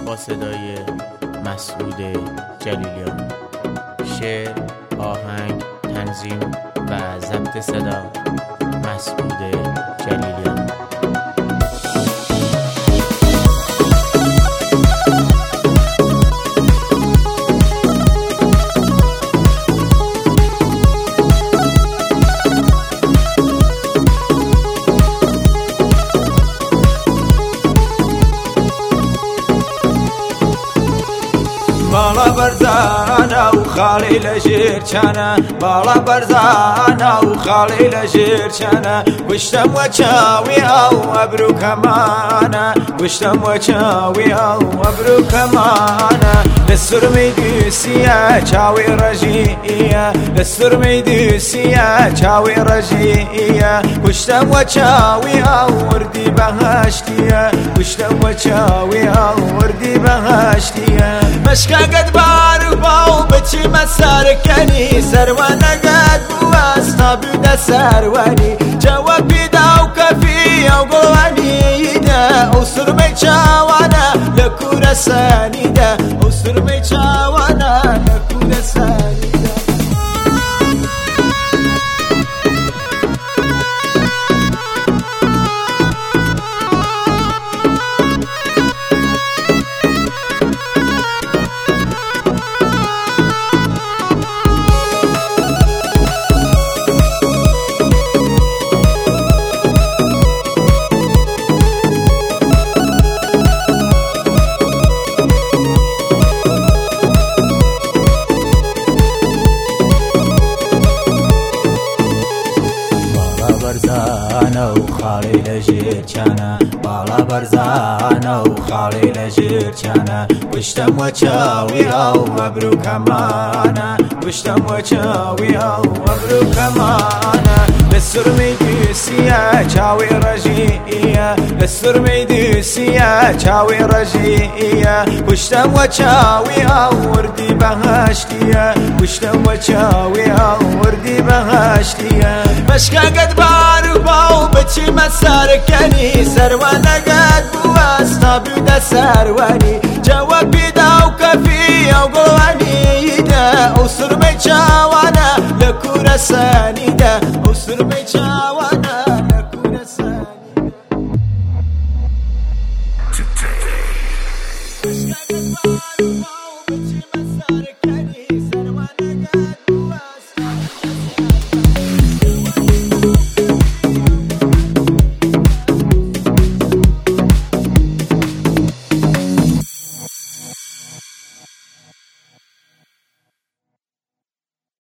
با صدای مسعود جلیلیان. شعر، آهنگ، تنظیم و ضبط صدا مسعود جلیلیان. بالا برزانا وخالي لجيرشانا بالا برزانا وخالي لجيرشانا وشتم وشاوي او ابرو كمانا وشتم وشاوي او ابرو كمانا للسر ميدوسيا شاوي رجيئيا للسر ميدوسيا شاوي رجيئيا وشتم وشاوي او وردي بهاشتيا وشتم وشاوي او وردي بهاشتيا مشكا قد بار وباو بچي مساركني سروانه قد بواسطة بدا سرواني جوابي داو كفي او قواني دا اوصر ميشاوانا لكورة سانيدا اوصر ميشاوانا لكورة سانيدا. برزانا وخالي لجيرشانا بالا برزانا وخالي لجيرشانا وشتم وشاوي او ابرو كمانا وشتم وشاوي او ابرو كمانا للسر ميدوسيا شاوي رجيئيا للسر ميدوسيا شاوي رجيئيا وشتم وشاوي او وردي بهاشتيا وشتم وشاوي او وردي بهاشتيا مشكا قد بار وباو بچي مساركني سروانه قد بواسطة بدا سرواني جوابي داو كفي او قواني دا اوصر ميشاوانا لكورة سانيدا اوصر ميشاوانا